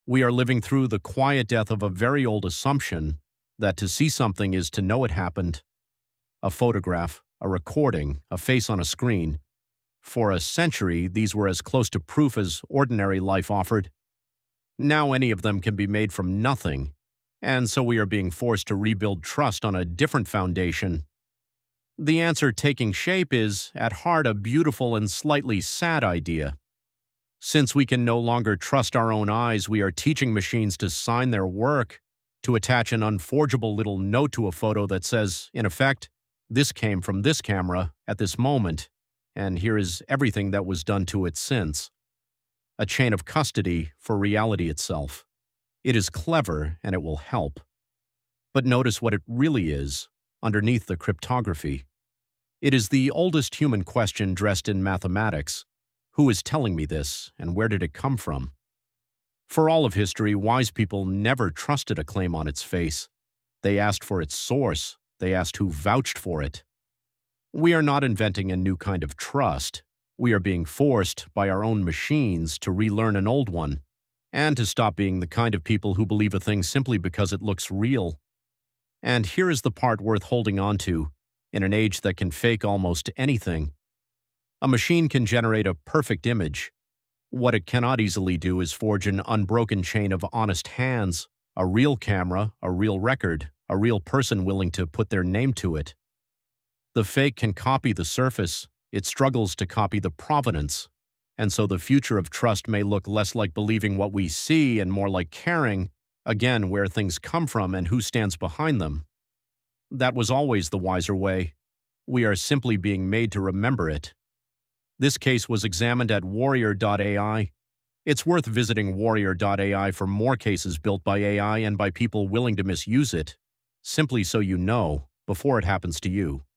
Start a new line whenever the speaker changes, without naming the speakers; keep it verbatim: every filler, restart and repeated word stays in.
We are living through the quiet death of a very old assumption that to see something is to know it happened. A photograph, a recording, a face on a screen. For a century, these were as close to proof as ordinary life offered. Now any of them can be made from nothing, and so we are being forced to rebuild trust on a different foundation. The answer taking shape is, at heart, a beautiful and slightly sad idea. Since we can no longer trust our own eyes, we are teaching machines to sign their work, to attach an unforgeable little note to a photo that says, in effect, this came from this camera at this moment, and here is everything that was done to it since. A chain of custody for reality itself. It is clever and it will help. But notice what it really is, underneath the cryptography. It is the oldest human question dressed in mathematics. Who is telling me this, and where did it come from? For all of history, wise people never trusted a claim on its face. They asked for its source. They asked who vouched for it. We are not inventing a new kind of trust. We are being forced by our own machines to relearn an old one, and to stop being the kind of people who believe a thing simply because it looks real. And here is the part worth holding on to, in an age that can fake almost anything. A machine can generate a perfect image. What it cannot easily do is forge an unbroken chain of honest hands, a real camera, a real record, a real person willing to put their name to it. The fake can copy the surface. It struggles to copy the provenance. And so the future of trust may look less like believing what we see and more like caring, again, where things come from and who stands behind them. That was always the wiser way. We are simply being made to remember it. This case was examined at Warrior dot A I. It's worth visiting Warrior dot A I for more cases built by A I and by people willing to misuse it, simply so you know before it happens to you.